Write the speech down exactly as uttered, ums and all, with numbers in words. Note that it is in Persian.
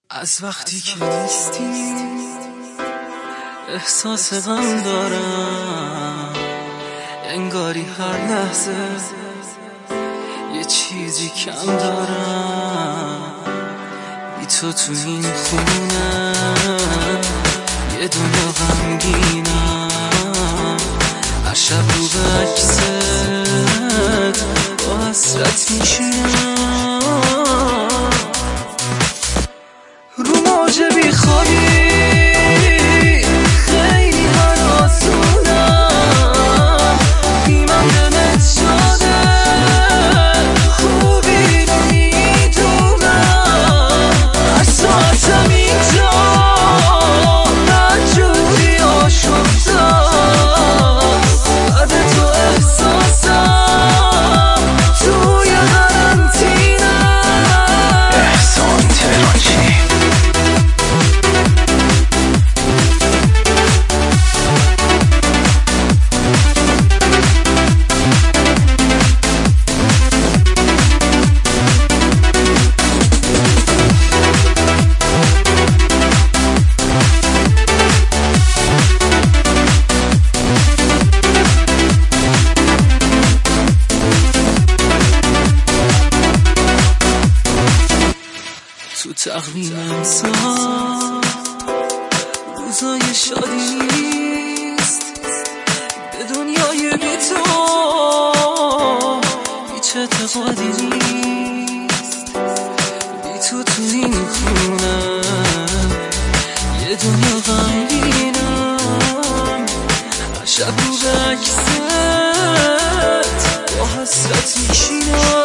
از وقتی که نیستی احساس غم دارم، انگاری هر لحظه یه چیزی کم دارم. بی تو تو این خونه یه دنیا غمگینم، هر شب رو به عکست با حسرت میشینم، رو موج بی خوابی خیلی هراسونم، بی من دلت شده خوبی میدونم، هر ساعتم اینجا بدجوری آشفتم، بعد تو احساسم توی قرنطینم. احسان تهرانچی تو تقویم امسال روزای شادی نیست، به دنیای بی تو هیچ اعتقادی نیست. بی تو تو این خونه یه دنیا غمگینم، هر شب رو به عکست با حسرت میشینم.